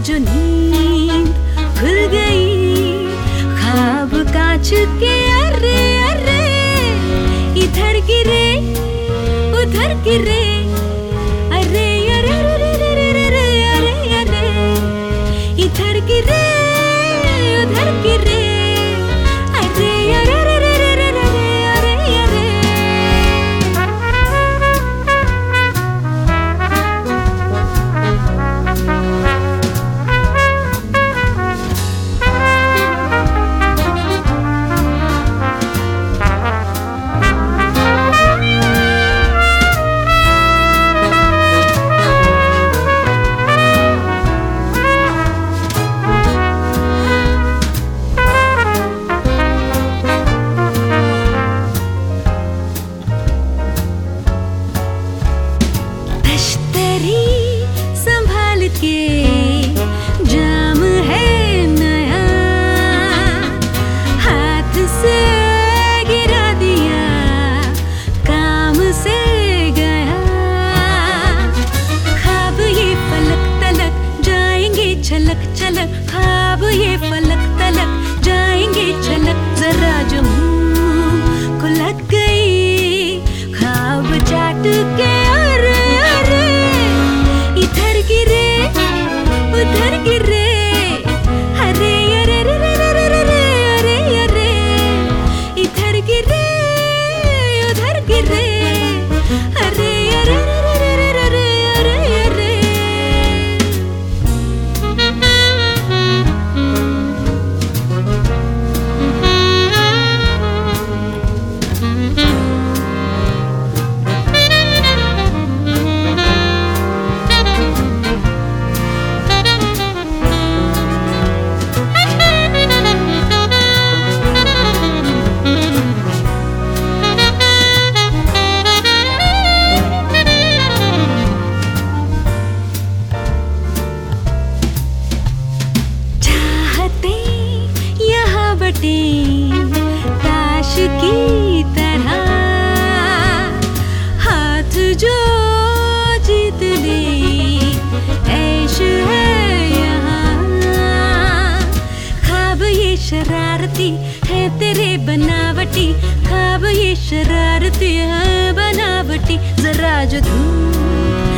जो नींद खुल गई ख्वाब कांच के, अरे अरे इधर गिरे उधर गिरे, अरे अरे अरे अरे अरे अरे इधर गिरे उधर गिरे, अरे अरे अरे अरे अरे अरे। संभाल के जाम है नया, हाथ से गिरा दिया काम से गया, ख्वाब ये फलक तलक जाएंगे छलक छलक, ख्वाब ये फलक तलक जाएंगे छलक, जरा जो मुंह को लग गई ख्वाब चाट के, अरे अरे इधर गिरे उधर गिरे, अरे अरे अरे अरे अरे अरे इधर गिरे उधर गिरे, अरे अरे अरे अरे अरे। ताश की तरह हाथ जो जीत ले ऐश है यहाँ, ख्वाब ये शरारती है तेरे बनावटी, ख्वाब ये शरारती है बनावटी, जरा जो धूम